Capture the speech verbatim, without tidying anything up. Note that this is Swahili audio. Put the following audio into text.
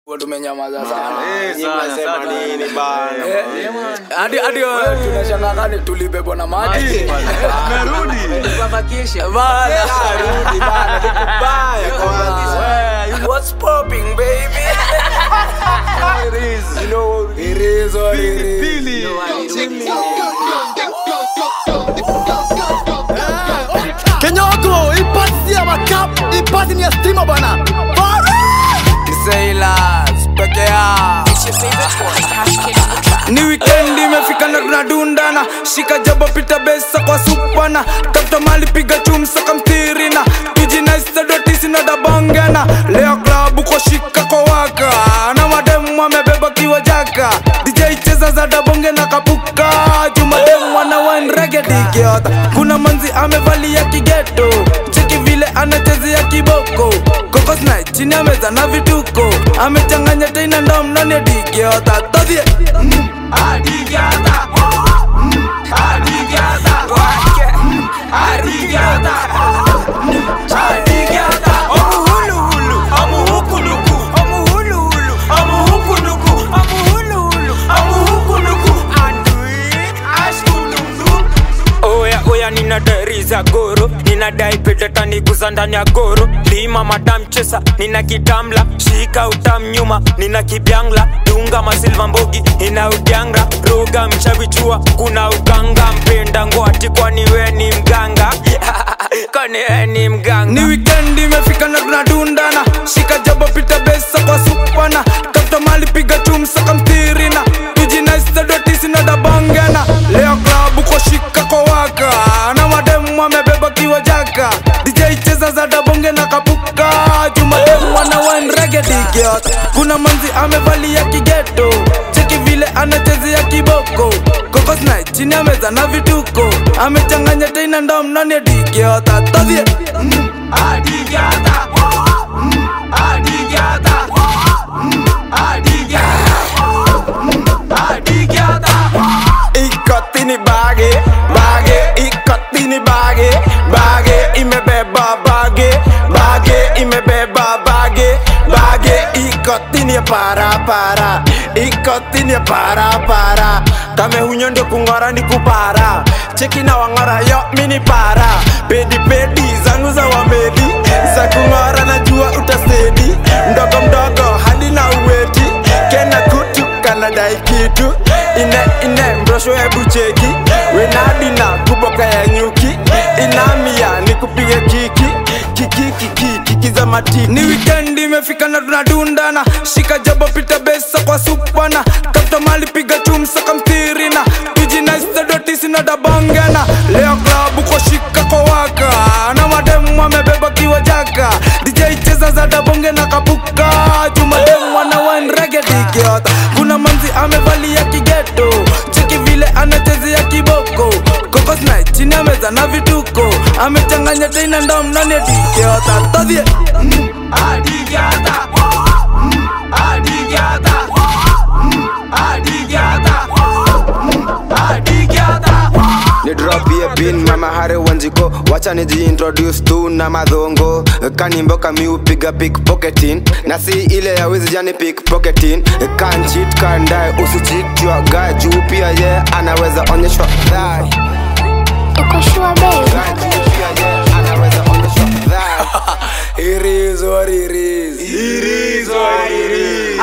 Tumenyamaza sana. Eh, sana sana nini bana. Hadi hadi tunashangaa kani tulibebwa na maji. Narudi. Kwa vacation. Bana, Narudi bana. Nikubaya kwanza. what's popping baby? It is, you know, It is what it is. Billy. Kenyoko, ipati ya makap, ipati ni ya stima bana. Sailors, peke ya. Ni weekend imefika na tunadundana. Shika jabo pita besa kwa supana. Tafuta mali piga chumsa kamtirina. Tujinaisa dotisi na dabongana. Leo klabu kwa shika kwa waka. Na mademu wamebeba kiwa jaka. D J cheza za dabonge na kapuka. Jumademu wana wine reggae dikiota. Kuna manzi amevalia kigeto. Cheki vile anachezea kiboko. Kokos night chini ya meza na vituko. Amechanganya tena ndo mnoni ya dikiota. Todhie Adigata Adigata Adigata Adigata Omu hulu hulu Omu huku nuku Omu hulu hulu Omu huku nuku Omu hulu hulu Omu huku nuku Andui Ashkulungu. Oya oya nina diary za goro, nina dai pete tani kuzandani ya goro. Lima madam chesa, nina kitamla, shika utam nyuma, nina kibyangla. Dunga masilva mbogi, ina udyanga. Roga mchavichua, kuna uganga. Mpenda ngwati kwani we ni mganga. Kwani we ni mganga. Ni weekend imefika na tunadundana. Shika jabo pita besa kwa supana. Tafuta mali piga chumsa kamtirina. Tujinaisa dotisi na dabongana. Leo klabu kwa shika kwa waka. Na mademu wamebeba kiwa jaka. D J cheza za dabonge na kapuka. Jumademu wana wine reggae dikiota. Kuna manzi amevalia kigeto. Cheki vile anachezea kiboko. Kokos night chini ya meza na vituko. Amechanganya tena ndo mnoni ya dikiota. Todhie Adigata Adigata Adigata Ikotini bage, bage, ikotini bage, bage, imebeba bage, bage, imebeba bage, bage, ikotini ya para para, ikotini ya para para. Kame hunyo ndio kungora ni kupara, cheki na wangora yo mini para. Pedi pedi zangu za wamedi, za kungora najua utasedi. Mdogo mdogo hadi na uweti, kena kutu kanadai kitu. Ine ine mbrosho hebu cheki, wenadina kuboka ya nyuki. Inamia nikupige kiki, kiki kiki kiki za matiki. Ni weekend imefika na tunadundana. Shika jabo pita besa kwa supana. Tafuta mali piga chumsa kamtirina. Tujinaisa dotisi na dabongana. Leo klabu kwa shika kwa waka. Na mademu wamebeba kiwa jaka. D J cheza za dabonge na kapuka. Jumademu wana wine reggae dikiota. Kuna manzi amevalia kigeto. Cheki vile anachezea kiboko. Kokos night chini ya meza na vituko. Amechanganya tena ndo mnoni ya dikiota. Todhie Adigata Adigata Adigata Adigata. Ni drop ye bin mama hare wanjiko. Wacha niji introduce tu na madhongo. Kanimboka mi upiga pickpocketing. Na si ile ya wizi jani pickpocketing. Can't cheat, can't die, usi cheat your guy. Juu pia ye anaweza onyeshwa dhai. Uko sure babe? Juu pia ye anaweza onyeshwa dhai. It is what it is. It is what it is.